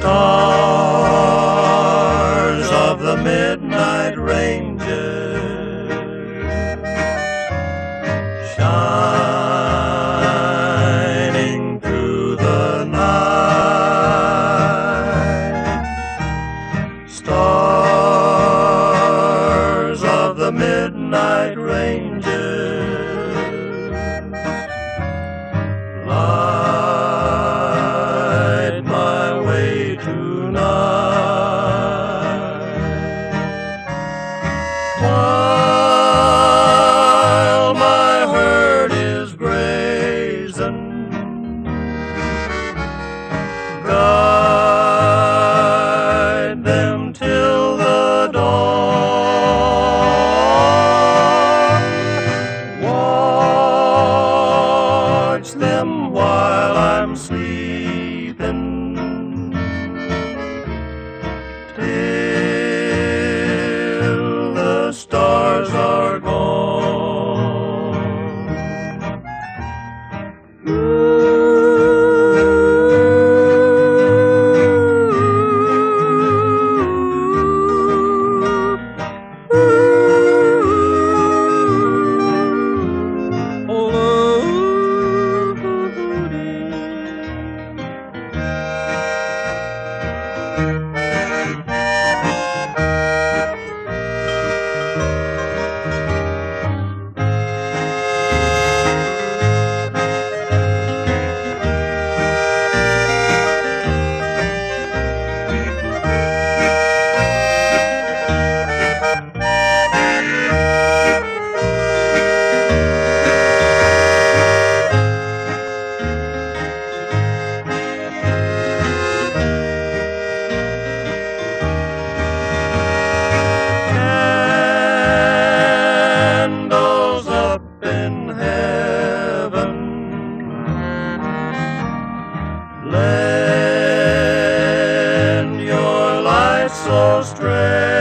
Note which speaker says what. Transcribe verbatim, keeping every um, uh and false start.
Speaker 1: Stars of the midnight ranges, shining through the night. Stars of the midnight ranges, light my way tonight. While my herd is grazing, guide them till the dawn. Watch them while I'm sleeping, till the stars are gone. Candles up in heaven, lend your light so strange.